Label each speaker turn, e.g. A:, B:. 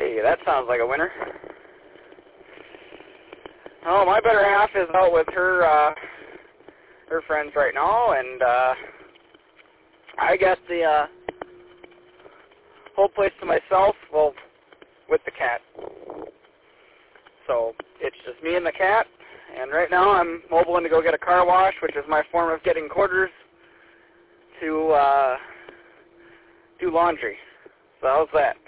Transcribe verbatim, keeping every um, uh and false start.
A: Hey, that sounds like a winner. Oh, my better half is out with her uh, her friends right now, and uh, I got the uh, whole place to myself, well, with the cat. So it's just me and the cat, and right now I'm mobiling to go get a car wash, which is my form of getting quarters to uh, do laundry. So how's that?